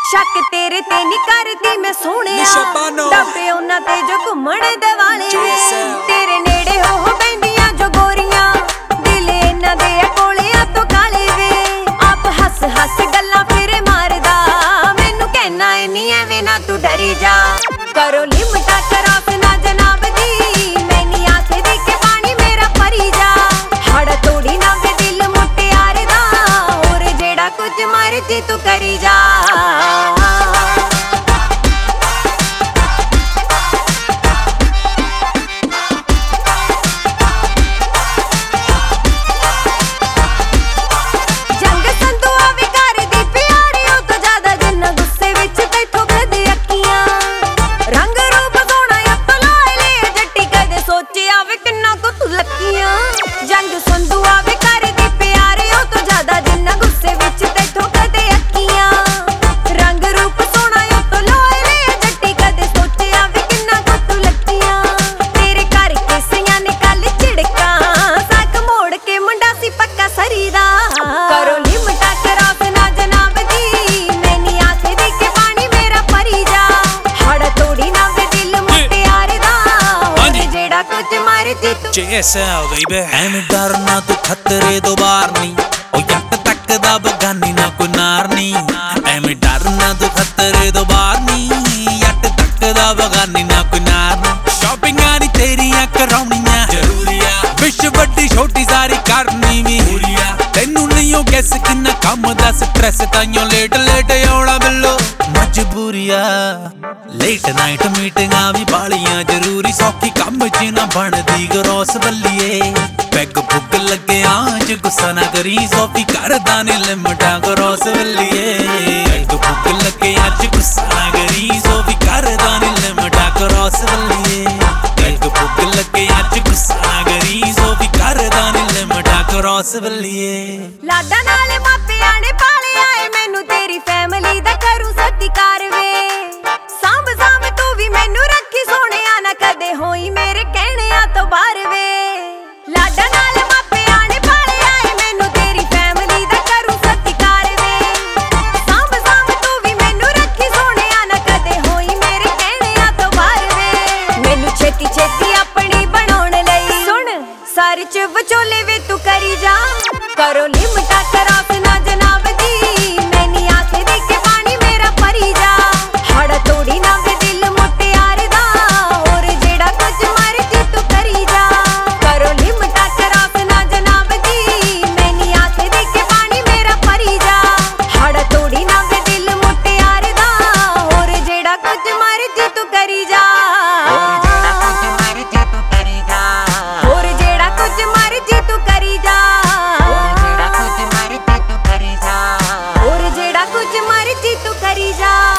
शक तेरे ते नहीं करदी मैं सोहणिया डब्बे उन्हां ते जो घुम्मण दे वाले तेरे नेड़े हो बैंदियां जो गोरियां दिल इन्हां दे कोलियां तो काले वे आप हस हस गल्लां फिर मारदा मैनू कहना नहीं एवें ना तू डरी जा करो लिमटा क्रॉस ना जनाब दी मैं नहीं आखदी के पानी मेरा भरी जा हड़ तोड़ी ना वे दिल मुटियार दा और जेड़ा कुछ मर्जी तू करी जा जंग संधू आवे कर दी प्यारे हो तो ज्यादा जिन्ना गुस्से विच तैथों कदे अक्कियां रंग रूप सोना हो तो लोए ले जट्टी कदे सोचे आवे किन्ना को तू लक्कियां तेरे घर किसियां ने कल झिड़का साक मोड़ के मुंडा सी पक्का सरीदा करो लिमटा क्रॉस ना जनाब दी मैं नहीं आखदी के पानी मेरा भरी जा हड़ तोड़ी ना वे दिल मुटियार दा और जेड़ा कुछ मर्जी तू JSL baby ਐਵੇਂ ਡਰਨਾ ਤੂੰ ਖਤਰੇ ਤੋਂ ਬਾਹਰ ਨਹੀਂ ਉਹ ਜੱਟ ਤੱਕ ਦਾ ਬਗਾਨੀ ਨਾ ਕੋਈ ਨਾਰ ਨਹੀਂ ਐਵੇਂ ਡਰਨਾ ਤੂੰ ਖਤਰੇ ਤੋਂ ਬਾਹਰ ਨਹੀਂ ਜੱਟ ਤੱਕ ਦਾ ਬਗਾਨੀ ਨਾ ਕੋਈ ਨਾਰ ਨਹੀਂ ਸ਼ਾਪਿੰਗਾਂ ਨਹੀਂ ਤੇਰੀਆਂ ਕਰਾਉਣੀਆਂ ਜ਼ਰੂਰੀ ਆ ਵਿਸ਼ ਵੱਡੀ ਛੋਟੀ ਸਾਰੀ ਕਰਨੀ ਵੀ ਤੈਨੂੰ ਨਹੀਂ ਉਹ ਗੈਸ ਕਿੰਨਾ ਕੰਮ ਦਾ ਸਟ੍ਰੈਸ ਤਾਈਓ ਲੇਟ ਆਉਣਾ ਬਿੱਲੋ ਮਜਬੂਰੀਆ ਲੇਟ ਨਾਈਟ ਮੀਟਿੰਗਾਂ ਵੀ ਬਾਲੀਆਂ ਜ਼ਰੂਰੀ ਸੌਖੀ ਕੰਮ 'ਚ ਨਾ ਬਣਦੀ ਗਰੋਸ ਬੱਲੀਏ ਪੈਗ ਭੁੱਗ ਲੱਗਿਆ ਅੱਜ ਗੁੱਸਾ ਨਾ ਕਰੀ ਸੋਫੀ ਕਰਦਾ ਨੇ ਲਿਮਟਾਂ ਗਰੋਸ ਬੱਲੀਏ ਪੈਗ ਭੁੱਗ ਲੱਗਿਆ ਅੱਜ ਗੁੱਸਾ ਨਾ ਕਰੀ ਸੋਫੀ ਕਰਦਾ ਨੇ ਲਿਮਟਾਂ ਗਰੋਸ ਬੱਲੀਏ ਪੈਗ ਭੁੱਗ ਲੱਗਿਆ ਅੱਜ ਗੁੱਸਾ ਨਾ ਕਰੀ ਸੋਫੀ ਕਰਦਾ ਨੇ ਲਿਮਟਾਂ ਗਰੋਸ ਬੱਲੀਏ ਲਾਡਾ ਨਾਲੇ ਮਾਪਿਆਂ ਨੇ ਪਾਲਿਆ ਏ ਮੈਨੂੰ ਤੇਰੀ ਫੈਮਿਲੀ ਦਾ ਕਰੂ ਸਤਿਕਾਰ ਵੇ ਸਾਂਭ ਸਾਂਭ ਤੂੰ ਵੀ ਮੈਨੂੰ ਰੱਖੀ ਸੋਹਣਿਆ ਨਾ ਕਦੇ ਹੋਈ ਮੇਰੇ ਕਹਿਣਿਆਂ ਤੋਂ ਬਾਹਰ ਵੇ ਲਾਡਾ ਨਾਲੇ ਮਾਪਿਆਂ ਨੇ ਪਾਲਿਆ ਏ ਮੈਨੂੰ ਤੇਰੀ ਫੈਮਿਲੀ ਦਾ ਕਰੂ ਸਤਿਕਾਰ ਵੇ ਸਾਂਭ ਸਾਂਭ ਤੂੰ ਵੀ ਮੈਨੂੰ ਰੱਖੀ ਸੋਹਣਿਆ ਨਾ ਕਦੇ ਹੋਈ ਮੇਰੇ ਕਹਿਣਿਆਂ ਤੋਂ ਬਾਹਰ ਵੇ ਮੈਨੂੰ ਛੇਤੀ ਛੇਤੀ ਆਪਣੀ ਬਣਾਉਣ ਲਈ ਸੁਣ ਸਾਰ ਚ ਵਿਚੋਲੇ ਵੇ ਤੂੰ ਕਰੀ ਜਾ करो लिमटा क्रॉस ना जनाब दी मैं नहीं आखदी के पानी मेरा भरी जा हड़ तोड़ी ना वे दिल मुटियार दा और जेड़ा कुछ मर्जी तू करी जा करो लिमटा क्रॉस ना जनाब दी मैं नहीं आखदी के पानी मेरा भरी जा हड़ तोड़ी ना वे दिल मुटियार दा और जेड़ा कुछ मर्जी तू करी जा और जेड़ा कुछ मर्जी तू करी जा और जेड़ा कुछ मर्जी तू करी जा